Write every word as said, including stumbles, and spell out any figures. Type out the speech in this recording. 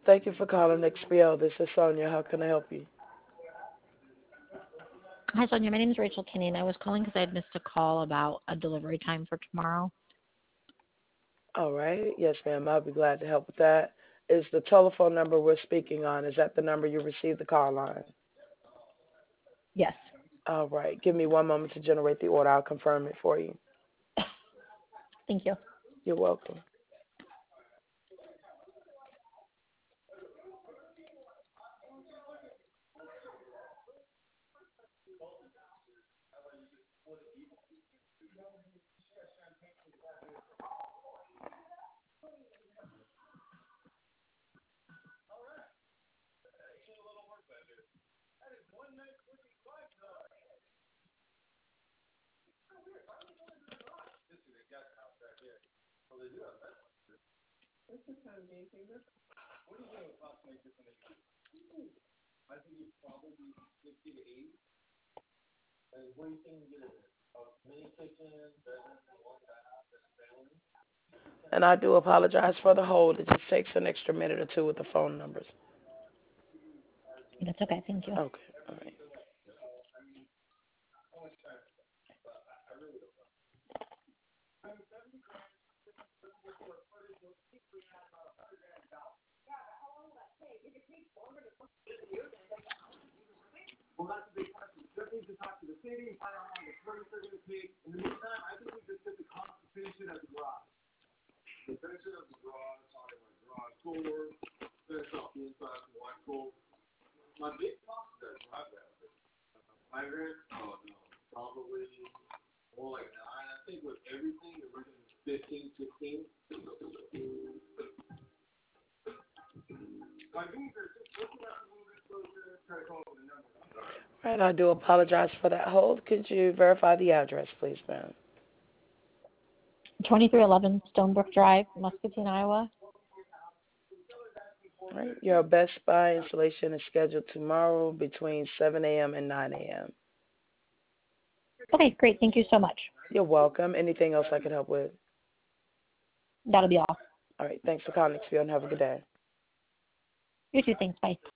Thank you for calling X P O. This is Sonia. How can I help you? Hi, Sonia. My name is Rachel Kinney, and I was calling because I had missed a call about a delivery time for tomorrow. All right. Yes, ma'am. I'll be glad to help with that. Is the telephone number we're speaking on, is that the number you received the call on? Yes. All right. Give me one moment to generate the order. I'll confirm it for you. Thank you. You're welcome. And I do apologize for the hold. It just takes an extra minute or two with the phone numbers. That's okay. Thank you. Okay. All right. All right. I do apologize for that hold. Could you verify the address, please, ma'am? twenty-three eleven Stonebrook Drive, Muscatine, Iowa. All right. Your Best Buy installation is scheduled tomorrow between seven a.m. and nine a.m. Okay, great. Thank you so much. You're welcome. Anything else I can help with? That'll be all. All right. Thanks for calling, X P O, and have a good day. You too. Thanks. Bye.